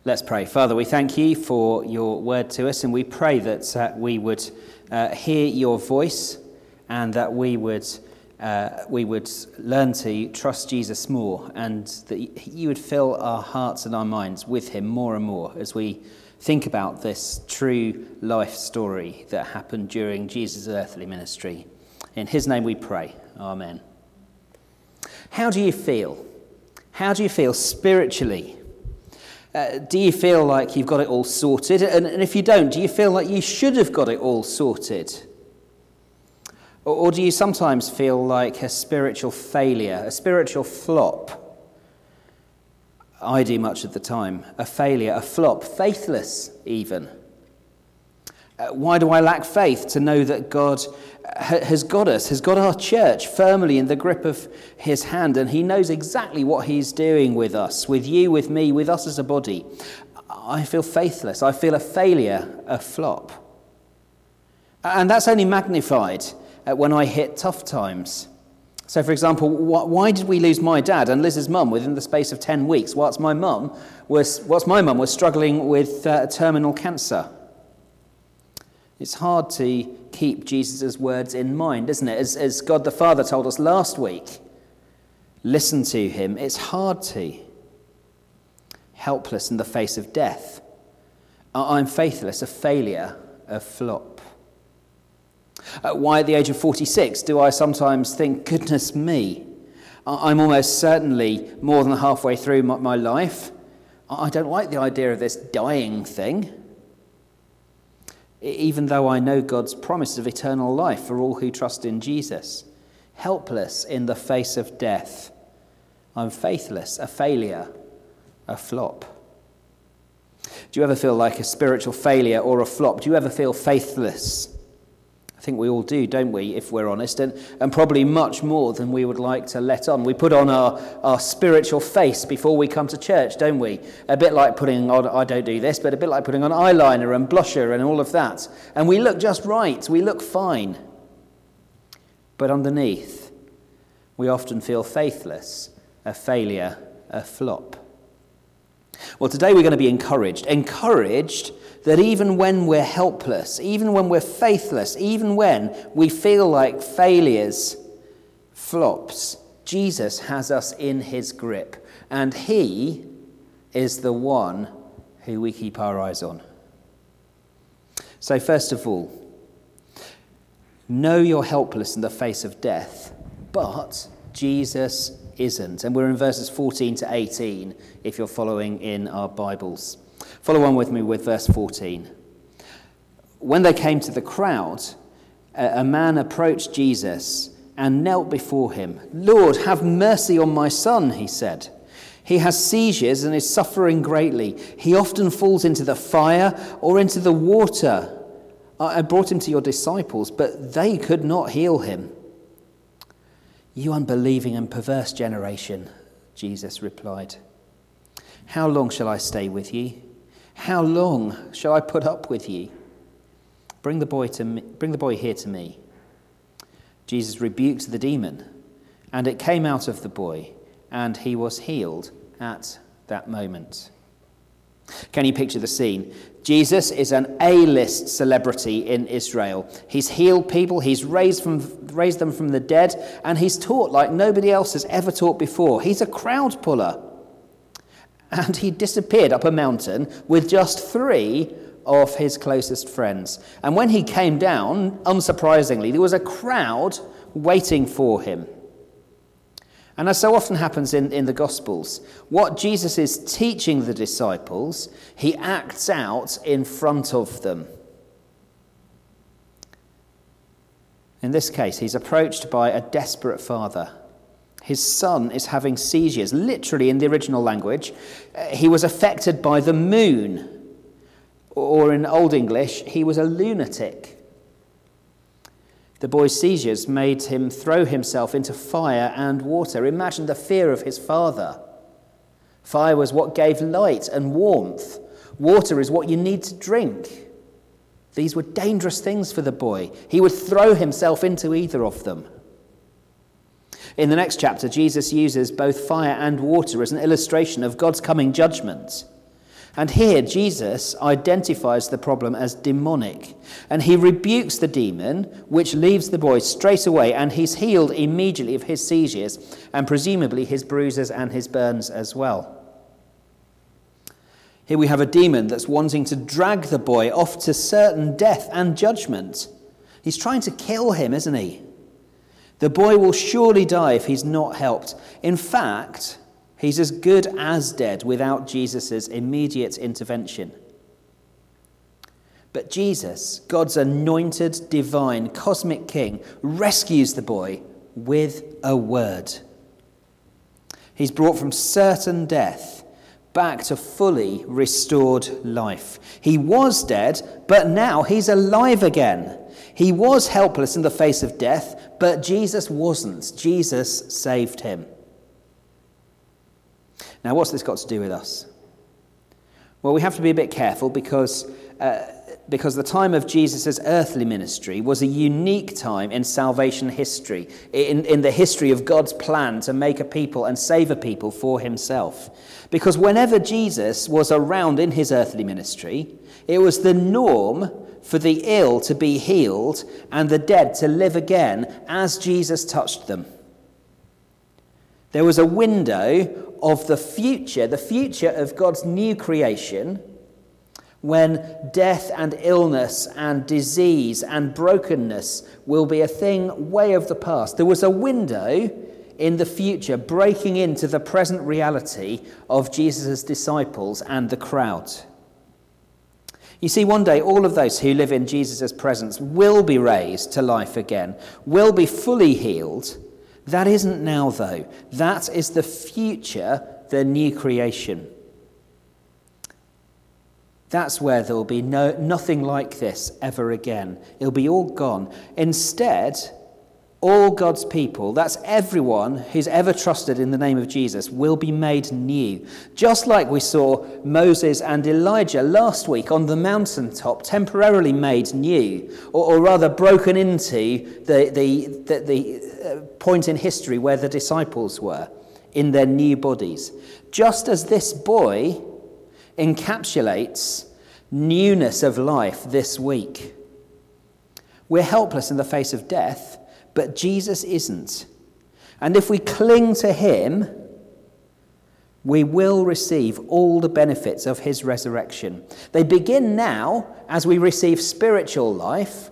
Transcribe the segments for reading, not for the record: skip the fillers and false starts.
Let's pray. Father, we thank you for your word to us, and we pray that we would hear your voice and that we would learn to trust Jesus more, and that you would fill our hearts and our minds with him more and more as we think about this true life story that happened during Jesus' earthly ministry. In his name we pray. Amen. How do you feel? How do you feel spiritually? Do you feel like you've got it all sorted? And if you don't, do you feel like you should have got it all sorted? Or do you sometimes feel like a spiritual failure, a spiritual flop? I do much of the time. A failure, a flop, faithless even. Why do I lack faith? To know that God has got us, has got our church firmly in the grip of his hand, and he knows exactly what he's doing with us, with you, with me, with us as a body. I feel faithless. I feel a failure, a flop. And that's only magnified when I hit tough times. So, for example, why did we lose my dad and Liz's mum within the space of 10 weeks, whilst my mum was struggling with terminal cancer? It's hard to keep Jesus' words in mind, isn't it? As God the Father told us last week, listen to him. It's hard to. Helpless in the face of death. I'm faithless, a failure, a flop. Why at the age of 46 do I sometimes think, goodness me, I'm almost certainly more than halfway through my life. I don't like the idea of this dying thing. Even though I know God's promise of eternal life for all who trust in Jesus. Helpless in the face of death. I'm faithless, a failure, a flop. Do you ever feel like a spiritual failure or a flop? Do you ever feel faithless? I think we all do, don't we, if we're honest, and probably much more than we would like to let on. We put on our spiritual face before we come to church, don't we? A bit like putting on, I don't do this, but a bit like putting on eyeliner and blusher and all of that. And we look just right, we look fine. But underneath, we often feel faithless, a failure, a flop. Well, today we're going to be encouraged that even when we're helpless, even when we're faithless, even when we feel like failures, flops, Jesus has us in his grip, and he is the one who we keep our eyes on. So first of all, know you're helpless in the face of death, but Jesus isn't. And we're in verses 14 to 18 if you're following in our Bibles. Follow on with me with verse 14. When they came to the crowd, a man approached Jesus and knelt before him. "Lord, have mercy on my son," he said. "He has seizures and is suffering greatly. He often falls into the fire or into the water. I brought him to your disciples, but they could not heal him." "You unbelieving and perverse generation," Jesus replied. "How long shall I stay with you? How long shall I put up with you? Bring the boy here to me." Jesus rebuked the demon, and it came out of the boy, and he was healed at that moment. Can you picture the scene? Jesus is an A-list celebrity in Israel. He's healed people, he's raised them from the dead, and he's taught like nobody else has ever taught before. He's a crowd puller. And he disappeared up a mountain with just 3 of his closest friends. And when he came down, unsurprisingly, there was a crowd waiting for him. And as so often happens in the Gospels, what Jesus is teaching the disciples, he acts out in front of them. In this case, he's approached by a desperate father. His son is having seizures. Literally, in the original language, he was affected by the moon. Or in Old English, he was a lunatic. The boy's seizures made him throw himself into fire and water. Imagine the fear of his father. Fire was what gave light and warmth. Water is what you need to drink. These were dangerous things for the boy. He would throw himself into either of them. In the next chapter, Jesus uses both fire and water as an illustration of God's coming judgment. And here Jesus identifies the problem as demonic, and he rebukes the demon, which leaves the boy straight away, and he's healed immediately of his seizures and presumably his bruises and his burns as well. Here we have a demon that's wanting to drag the boy off to certain death and judgment. He's trying to kill him, isn't he? The boy will surely die if he's not helped. In fact, he's as good as dead without Jesus' immediate intervention. But Jesus, God's anointed, divine, cosmic king, rescues the boy with a word. He's brought from certain death back to fully restored life. He was dead, but now he's alive again. He was helpless in the face of death, but Jesus wasn't. Jesus saved him. Now, what's this got to do with us? Well, we have to be a bit careful because the time of Jesus' earthly ministry was a unique time in salvation history, in the history of God's plan to make a people and save a people for himself. Because whenever Jesus was around in his earthly ministry, it was the norm for the ill to be healed and the dead to live again as Jesus touched them. There was a window of the future of God's new creation, when death and illness and disease and brokenness will be a thing way of the past. There was a window in the future breaking into the present reality of Jesus' disciples and the crowd. You see, one day all of those who live in Jesus' presence will be raised to life again, will be fully healed. That isn't now, though. That is the future, the new creation. That's where there will be nothing like this ever again. It'll be all gone. Instead, all God's people, that's everyone who's ever trusted in the name of Jesus, will be made new. Just like we saw Moses and Elijah last week on the mountaintop, temporarily made new, or rather broken into the point in history where the disciples were, in their new bodies. Just as this boy encapsulates newness of life this week. We're helpless in the face of death, but Jesus isn't. And if we cling to him, we will receive all the benefits of his resurrection. They begin now as we receive spiritual life,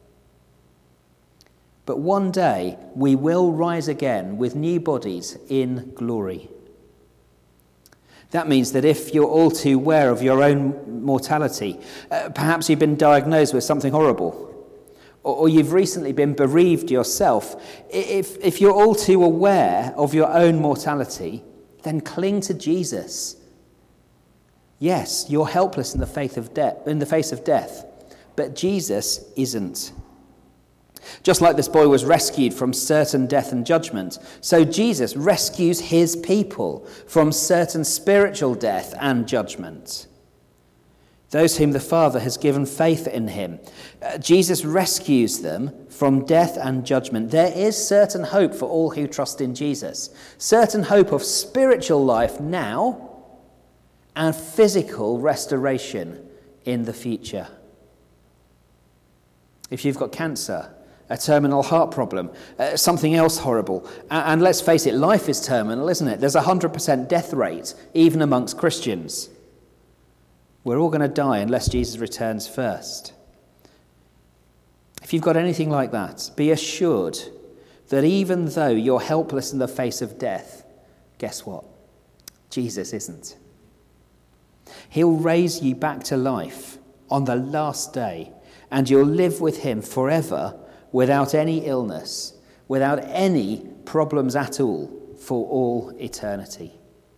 but one day we will rise again with new bodies in glory. That means that if you're all too aware of your own mortality, perhaps you've been diagnosed with something horrible, or you've recently been bereaved yourself, if you're all too aware of your own mortality, then cling to Jesus. Yes, you're helpless in the face of death, but Jesus isn't. Just like this boy was rescued from certain death and judgment, so Jesus rescues his people from certain spiritual death and judgment. Those whom the Father has given faith in him, Jesus rescues them from death and judgment. There is certain hope for all who trust in Jesus, certain hope of spiritual life now and physical restoration in the future. If you've got cancer, a terminal heart problem, something else horrible. And let's face it, life is terminal, isn't it? There's a 100% death rate, even amongst Christians. We're all going to die unless Jesus returns first. If you've got anything like that, be assured that even though you're helpless in the face of death, guess what? Jesus isn't. He'll raise you back to life on the last day, and you'll live with him forever without any illness, without any problems at all, for all eternity.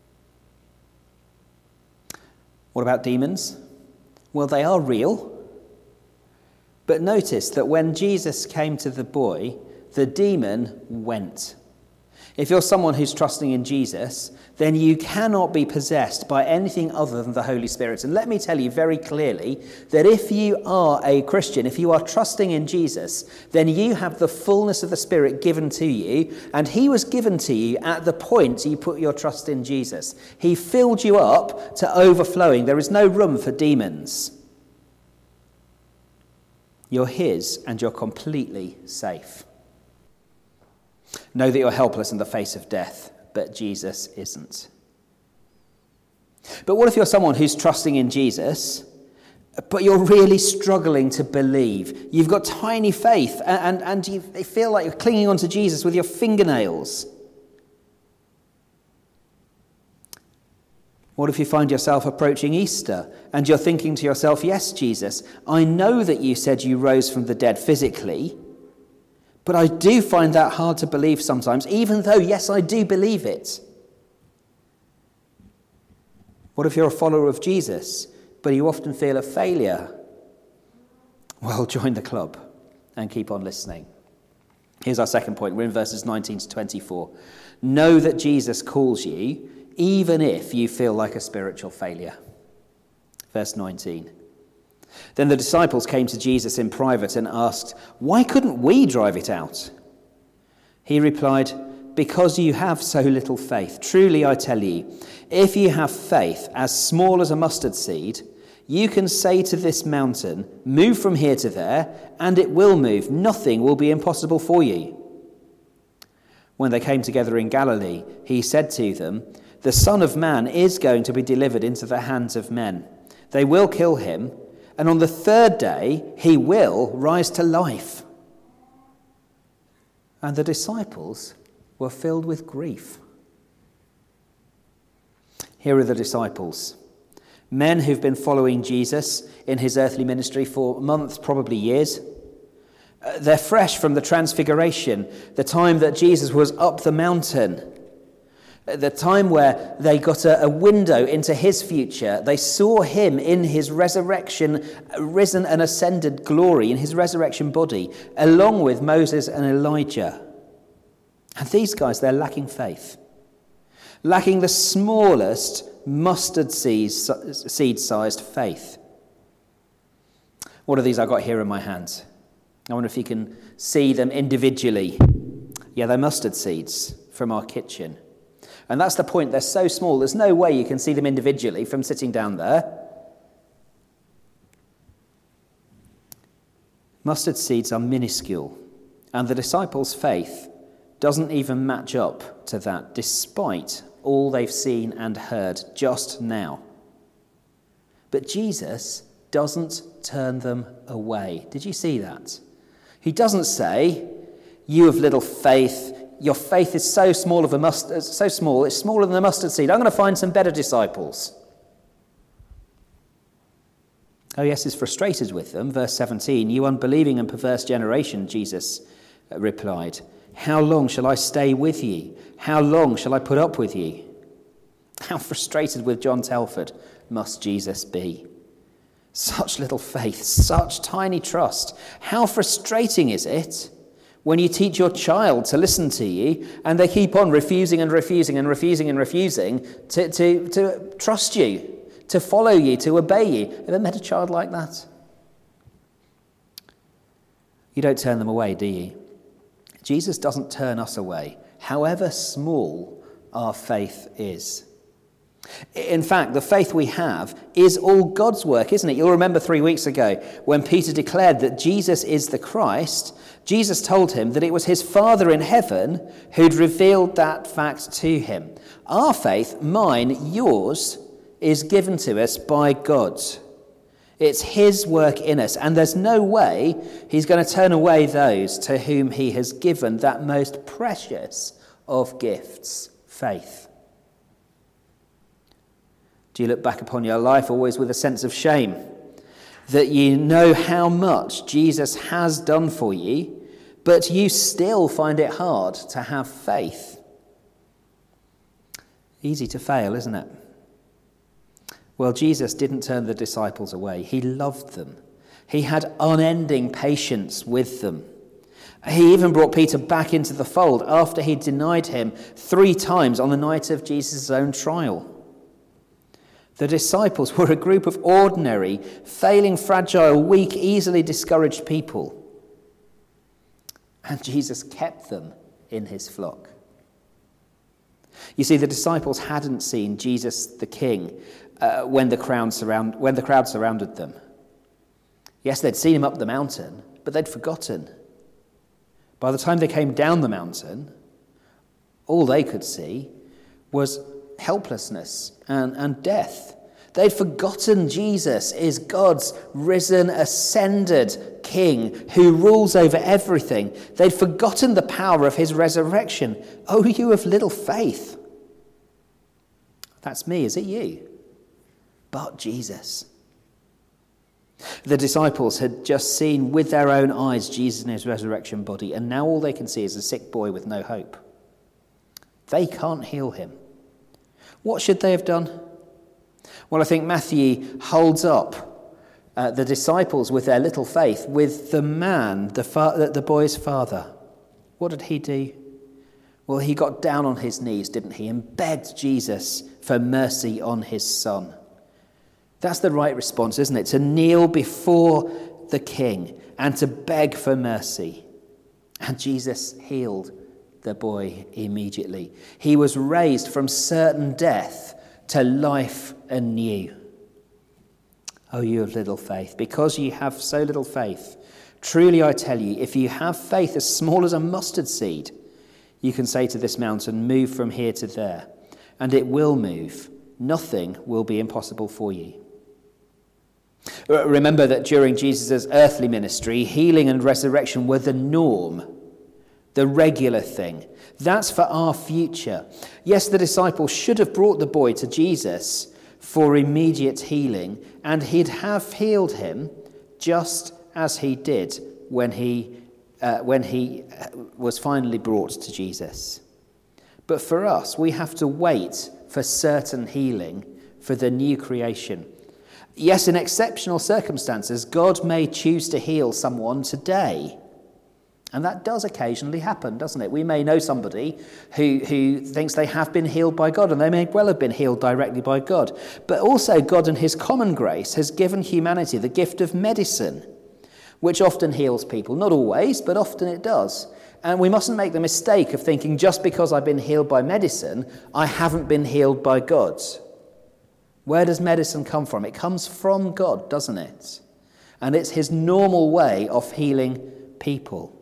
What about demons? Well, they are real. But notice that when Jesus came to the boy, the demon went. If you're someone who's trusting in Jesus, then you cannot be possessed by anything other than the Holy Spirit. And let me tell you very clearly that if you are a Christian, if you are trusting in Jesus, then you have the fullness of the Spirit given to you, and he was given to you at the point you put your trust in Jesus. He filled you up to overflowing. There is no room for demons. You're his, and you're completely safe. Know that you're helpless in the face of death, but Jesus isn't. But what if you're someone who's trusting in Jesus, but you're really struggling to believe? You've got tiny faith, and you feel like you're clinging onto Jesus with your fingernails. What if you find yourself approaching Easter, and you're thinking to yourself, yes, Jesus, I know that you said you rose from the dead physically, but I do find that hard to believe sometimes, even though, yes, I do believe it. What if you're a follower of Jesus, but you often feel a failure? Well, join the club and keep on listening. Here's our second point. We're in verses 19 to 24. Know that Jesus calls you, even if you feel like a spiritual failure. Verse 19. Then the disciples came to Jesus in private and asked, "Why couldn't we drive it out?" He replied, "Because you have so little faith. Truly I tell you, if you have faith as small as a mustard seed, you can say to this mountain, 'Move from here to there,' and it will move. Nothing will be impossible for you." When they came together in Galilee, he said to them, "The Son of Man is going to be delivered into the hands of men. They will kill him, and on the third day, he will rise to life." And the disciples were filled with grief. Here are the disciples, men who've been following Jesus in his earthly ministry for months, probably years. They're fresh from the transfiguration, the time that Jesus was up the mountain. The time where they got a window into his future. They saw him in his resurrection, risen and ascended glory, in his resurrection body, along with Moses and Elijah. And these guys, they're lacking faith. Lacking the smallest mustard seed-sized faith. What are these I've got here in my hands? I wonder if you can see them individually. Yeah, they're mustard seeds from our kitchen. And that's the point. They're so small, there's no way you can see them individually from sitting down there. Mustard seeds are minuscule, and the disciples' faith doesn't even match up to that, despite all they've seen and heard just now. But Jesus doesn't turn them away. Did you see that? He doesn't say, "You have little faith. Your faith is so small, it's smaller than a mustard seed. I'm going to find some better disciples." Oh yes, he's frustrated with them. Verse 17, "You unbelieving and perverse generation," Jesus replied, "how long shall I stay with you? How long shall I put up with you?" How frustrated with John Telford must Jesus be? Such little faith, such tiny trust. How frustrating is it when you teach your child to listen to you and they keep on refusing and refusing and refusing and refusing to trust you, to follow you, to obey you. Ever met a child like that? You don't turn them away, do you? Jesus doesn't turn us away, however small our faith is. In fact, the faith we have is all God's work, isn't it? You'll remember 3 weeks ago when Peter declared that Jesus is the Christ. Jesus told him that it was his Father in heaven who'd revealed that fact to him. Our faith, mine, yours, is given to us by God. It's his work in us, and there's no way he's going to turn away those to whom he has given that most precious of gifts, faith. Do you look back upon your life always with a sense of shame that you know how much Jesus has done for you, but you still find it hard to have faith? Easy to fail, isn't it? Well, Jesus didn't turn the disciples away. He loved them. He had unending patience with them. He even brought Peter back into the fold after he denied him 3 times on the night of Jesus' own trial. The disciples were a group of ordinary, failing, fragile, weak, easily discouraged people. And Jesus kept them in his flock. You see, the disciples hadn't seen Jesus the King when the crowd surrounded them. Yes, they'd seen him up the mountain, but they'd forgotten. By the time they came down the mountain, all they could see was helplessness and death. They'd forgotten Jesus is God's risen, ascended King who rules over everything. They'd forgotten the power of his resurrection. Oh, you of little faith. That's me, is it you? But Jesus. The disciples had just seen with their own eyes Jesus in his resurrection body, and now all they can see is a sick boy with no hope. They can't heal him. What should they have done? Well, I think Matthew holds up the disciples with their little faith with the man, the boy's father. What did he do? Well, he got down on his knees, didn't he, and begged Jesus for mercy on his son. That's the right response, isn't it? To kneel before the King and to beg for mercy. And Jesus healed the boy immediately. He was raised from certain death to life anew. Oh, you of little faith, because you have so little faith, truly I tell you, if you have faith as small as a mustard seed, you can say to this mountain, move from here to there, and it will move. Nothing will be impossible for you. Remember that during Jesus' earthly ministry, healing and resurrection were the norm, the regular thing. That's for our future. Yes, the disciples should have brought the boy to Jesus for immediate healing, and he'd have healed him just as he did when he was finally brought to Jesus. But for us, we have to wait for certain healing for the new creation. Yes, in exceptional circumstances, God may choose to heal someone today. And that does occasionally happen, doesn't it? We may know somebody who thinks they have been healed by God, and they may well have been healed directly by God. But also God in his common grace has given humanity the gift of medicine, which often heals people. Not always, but often it does. And we mustn't make the mistake of thinking just because I've been healed by medicine, I haven't been healed by God. Where does medicine come from? It comes from God, doesn't it? And it's his normal way of healing people.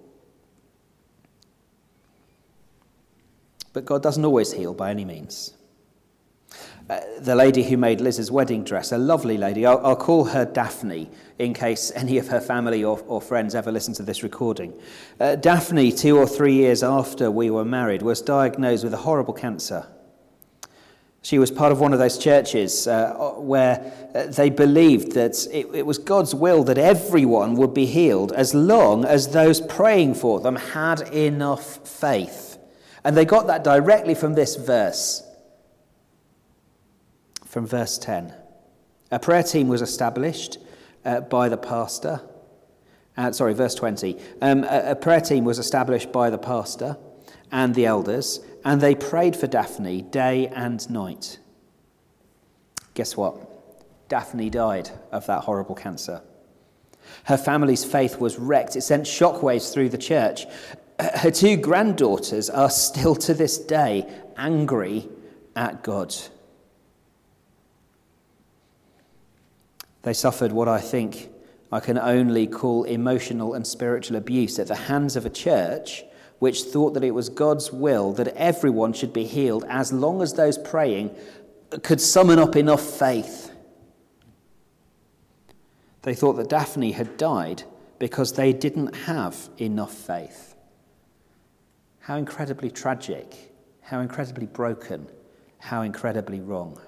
But God doesn't always heal by any means. The lady who made Liz's wedding dress, a lovely lady, I'll call her Daphne in case any of her family or friends ever listen to this recording. Daphne, 2 or 3 years after we were married, was diagnosed with a horrible cancer. She was part of one of those churches where they believed that it was God's will that everyone would be healed as long as those praying for them had enough faith. And they got that directly from this verse, from verse 10. A prayer team was established by the pastor. Verse 20. A prayer team was established by the pastor and the elders, and they prayed for Daphne day and night. Guess what? Daphne died of that horrible cancer. Her family's faith was wrecked. It sent shockwaves through the church. Her 2 granddaughters are still to this day angry at God. They suffered what I think I can only call emotional and spiritual abuse at the hands of a church which thought that it was God's will that everyone should be healed as long as those praying could summon up enough faith. They thought that Daphne had died because they didn't have enough faith. How incredibly tragic, how incredibly broken, how incredibly wrong.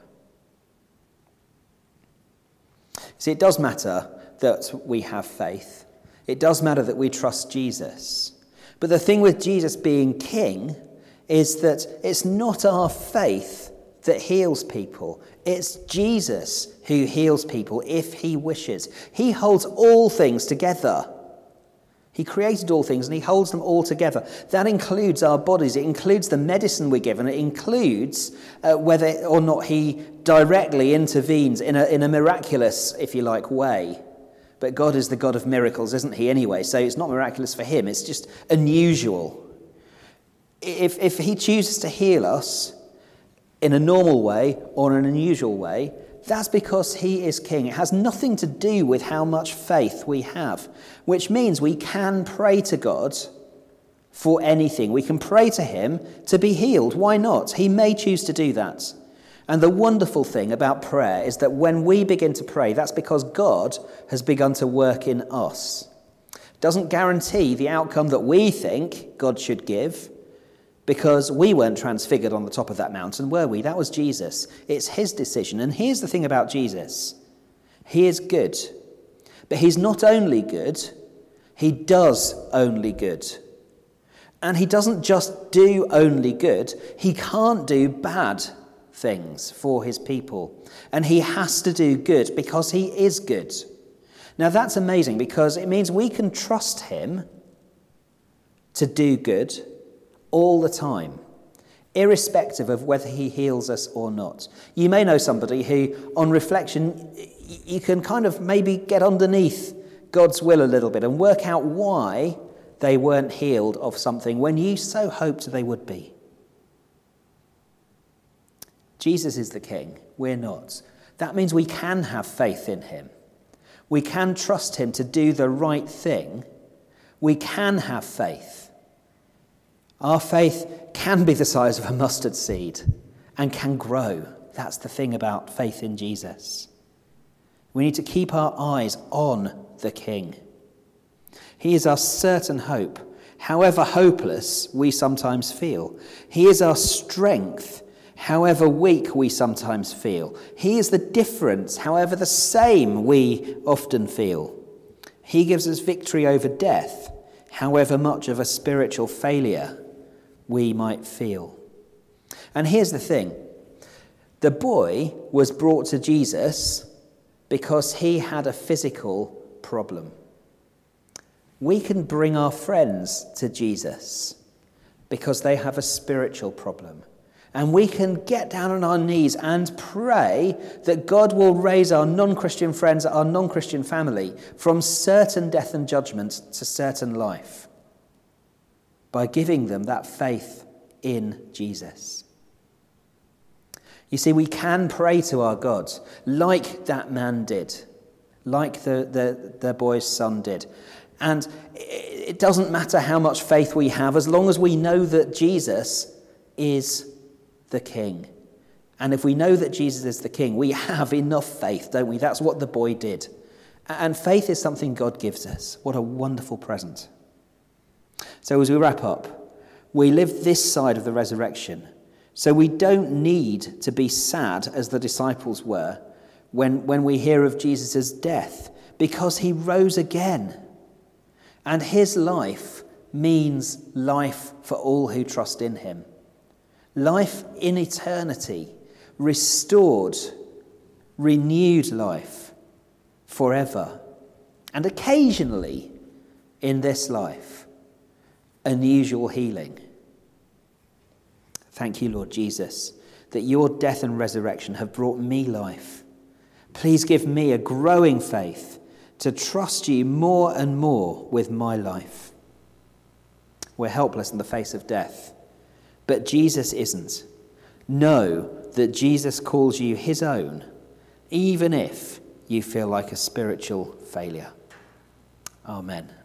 See, it does matter that we have faith. It does matter that we trust Jesus. But the thing with Jesus being king is that it's not our faith that heals people. It's Jesus who heals people if he wishes. He holds all things together. He created all things and he holds them all together. That includes our bodies. It includes the medicine we're given. It includes whether or not he directly intervenes in a miraculous, if you like, way. But God is the God of miracles, isn't he, anyway? So it's not miraculous for him. It's just unusual. If he chooses to heal us in a normal way or in an unusual way, that's because he is king. It has nothing to do with how much faith we have, which means we can pray to God for anything. We can pray to him to be healed. Why not? He may choose to do that. And the wonderful thing about prayer is that when we begin to pray, that's because God has begun to work in us. It doesn't guarantee the outcome that we think God should give, because we weren't transfigured on the top of that mountain, were we? That was Jesus. It's his decision. And here's the thing about Jesus. He is good. But he's not only good, he does only good. And he doesn't just do only good. He can't do bad things for his people. And he has to do good because he is good. Now that's amazing, because it means we can trust him to do good all the time, irrespective of whether he heals us or not. You may know somebody who, on reflection, you can kind of maybe get underneath God's will a little bit and work out why they weren't healed of something when you so hoped they would be. Jesus is the king. We're not. That means we can have faith in him. We can trust him to do the right thing. We can have faith. Our faith can be the size of a mustard seed and can grow. That's the thing about faith in Jesus. We need to keep our eyes on the King. He is our certain hope, however hopeless we sometimes feel. He is our strength, however weak we sometimes feel. He is the difference, however the same we often feel. He gives us victory over death, however much of a spiritual failure we might feel. And here's the thing. The boy was brought to Jesus because he had a physical problem. We can bring our friends to Jesus because they have a spiritual problem. And we can get down on our knees and pray that God will raise our non-Christian friends, our non-Christian family, from certain death and judgment to certain life, by giving them that faith in Jesus. You see, we can pray to our God like that man did, like the boy's son did. And it doesn't matter how much faith we have, as long as we know that Jesus is the King. And if we know that Jesus is the King, we have enough faith, don't we? That's what the boy did. And faith is something God gives us. What a wonderful present. So as we wrap up, we live this side of the resurrection. So we don't need to be sad as the disciples were when we hear of Jesus' death, because he rose again. And his life means life for all who trust in him. Life in eternity, restored, renewed life forever. And occasionally in this life, unusual healing. Thank you, Lord Jesus, that your death and resurrection have brought me life. Please give me a growing faith to trust you more and more with my life. We're helpless in the face of death, but Jesus isn't. Know that Jesus calls you his own, even if you feel like a spiritual failure. Amen.